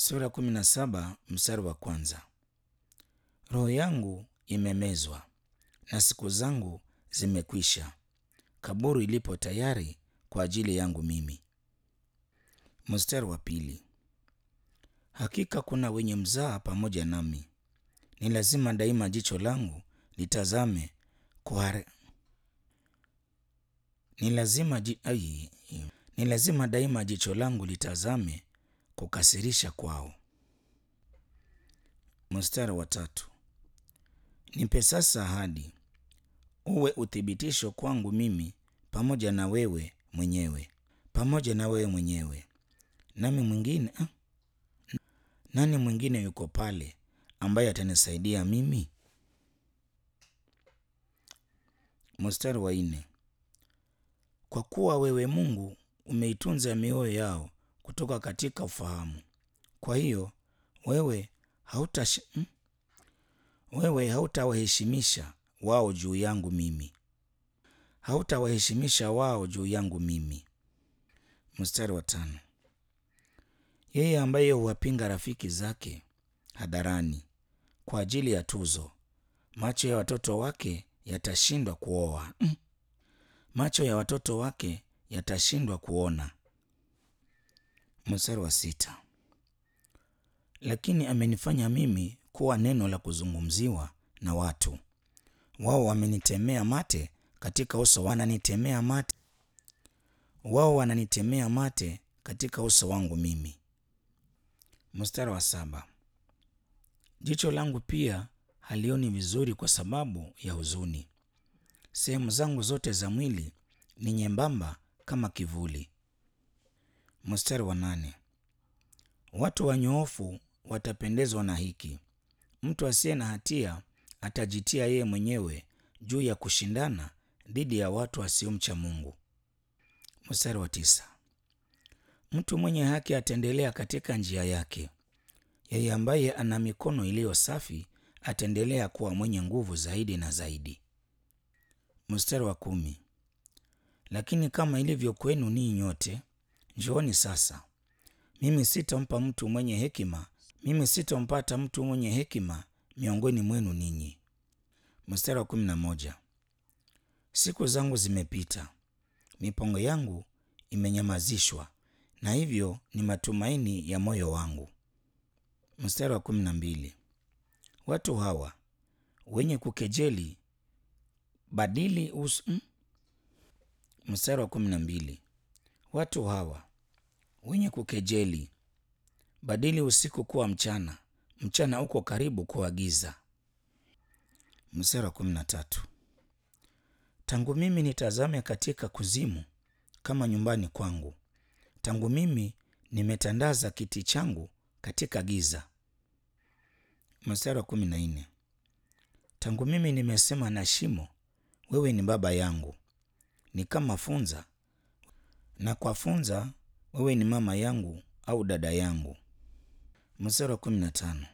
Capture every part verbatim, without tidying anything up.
Sura kumi na saba mstari wa kwanza. Roho yangu imemezwa na siku zangu zimekwisha, kaburi ilipo tayari kwa ajili yangu mimi. Mstari wa pili. Hakika kuna wenye mzaha pamoja nami, ni lazima daima jicho langu litazame kwa ni lazima, ji... Ai... ni lazima daima jicho langu litazame kukasirisha kwao. Mstari wa tatu. Nipe sasa ahadi, uwe uthibitisho kwangu mimi pamoja na wewe mwenyewe, pamoja na wewe mwenyewe. Nami mwingine ah? Nani mwingine yuko pale ambaye atanisaidia mimi? Mstari wa nne. Kwa kuwa wewe Mungu umeitunza mioyo yao kutoka katika ufahamu, kwa hiyo wewe hautash... hmm? wewe hautawaheshimisha wao juu yangu mimi, hautawaheshimisha wao juu yangu mimi. Mstari wa tano. Yeye ambaye huwapinga rafiki zake hadharani kwa ajili ya tuzo, macho ya watoto wake yatashindwa kuoa. Mm. Macho ya watoto wake yatashindwa kuona. Mstari wa sita. Lakini amenifanya mimi kuwa neno la kuzungumziwa na watu, wao wamenitemea mate katika uso, wananitemea mate wao wananitemea mate katika uso wangu mimi. Mstari wa saba. Jicho langu pia halioni vizuri kwa sababu ya huzuni, sehemu zangu zote za mwili ni nyembamba kama kivuli. Mstari wa nane. Watu wanyoofu watapendezwa na hiki, mtu asiye na hatia atajitia yeye mwenyewe juu ya kushindana dhidi ya watu wasiomcha Mungu. Mstari wa tisa. Mtu mwenye haki ataendelea katika njia yake, yeye ambaye ana mikono iliyo safi ataendelea kuwa mwenye nguvu zaidi na zaidi. Mstari wa kumi. Lakini kama ilivyo kwenu ninyi nyote, njooni sasa. Mimi sitampa mtu mwenye hekima, mimi sitampata mtu mwenye hekima miongoni mwenu ninyi. Mstari wa kumi na moja. Siku zangu zimepita, mipango yangu imenyamazishwa, na hivyo ni matumaini ya moyo wangu. Mstari wa kumi na mbili. Watu hawa wenye kukejeli badili uso hmm? Mstari wa kumi na mbili. Watu hawa wenye kukejeli badili usiku kuwa mchana, mchana uko karibu kuwa giza. Mstari wa kumi na tatu. Tangu mimi nitazame katika kuzimu kama nyumbani kwangu, tangu mimi nimetandaza kiti changu katika giza. Mstari wa kumi na nne. Tangu mimi nimesema na shimo, wewe ni baba yangu, ni kama funza, na kwa funza wewe ni mama yangu au dada yangu. Mstari wa kumi na tano.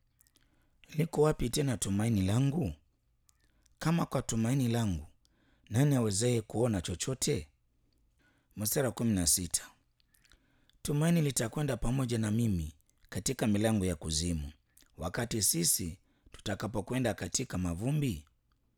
Liko wapi tena tumaini langu? Kama kwa tumaini langu, nani awezaye kuona chochote? Mstari wa kumi na sita. Tumaini litakwenda pamoja na mimi katika milango ya kuzimu, wakati sisi tutakapokwenda katika mavumbi,